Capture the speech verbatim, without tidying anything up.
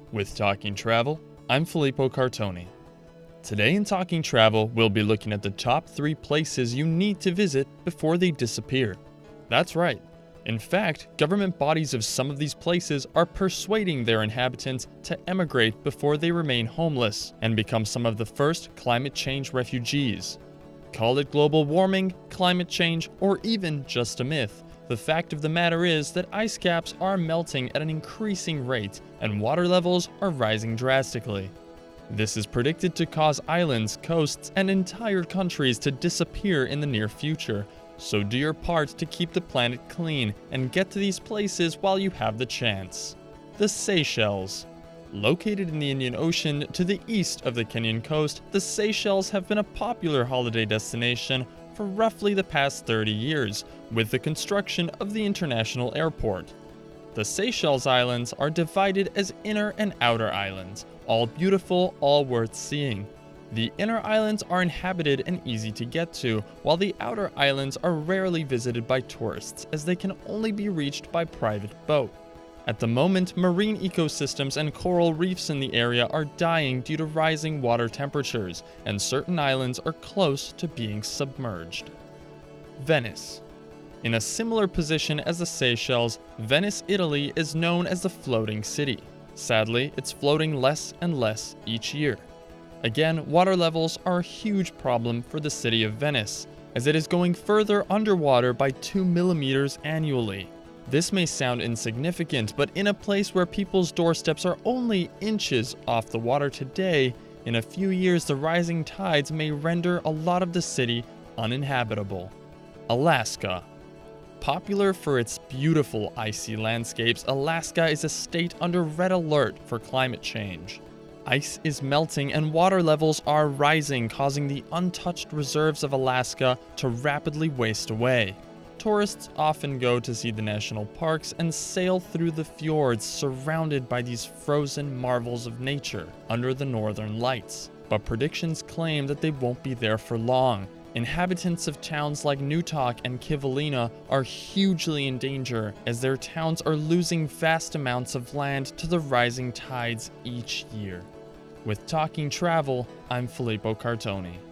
With Talking Travel, I'm Filippo Cartoni. Today in Talking Travel, we'll be looking at the top three places you need to visit before they disappear. That's right. In fact, government bodies of some of these places are persuading their inhabitants to emigrate before they remain homeless and become some of the first climate change refugees. Call it global warming, climate change, or even just a myth. The fact of the matter is that ice caps are melting at an increasing rate and water levels are rising drastically. This is predicted to cause islands, coasts, and entire countries to disappear in the near future. So do your part to keep the planet clean and get to these places while you have the chance. The Seychelles. Located in the Indian Ocean to the east of the Kenyan coast, the Seychelles have been a popular holiday destination for roughly the past thirty years, with the construction of the international airport. The Seychelles Islands are divided as inner and outer islands, all beautiful, all worth seeing. The inner islands are inhabited and easy to get to, while the outer islands are rarely visited by tourists as they can only be reached by private boat. At the moment, marine ecosystems and coral reefs in the area are dying due to rising water temperatures, and certain islands are close to being submerged. Venice. In a similar position as the Seychelles, Venice, Italy is known as the floating city. Sadly, it's floating less and less each year. Again, water levels are a huge problem for the city of Venice, as it is going further underwater by two millimeters annually. This may sound insignificant, but in a place where people's doorsteps are only inches off the water today, in a few years the rising tides may render a lot of the city uninhabitable. Alaska. Popular for its beautiful icy landscapes, Alaska is a state under red alert for climate change. Ice is melting and water levels are rising, causing the untouched reserves of Alaska to rapidly waste away. Tourists often go to see the national parks and sail through the fjords surrounded by these frozen marvels of nature under the northern lights. But predictions claim that they won't be there for long. Inhabitants of towns like Nutak and Kivalina are hugely in danger as their towns are losing vast amounts of land to the rising tides each year. With Talking Travel, I'm Filippo Cartoni.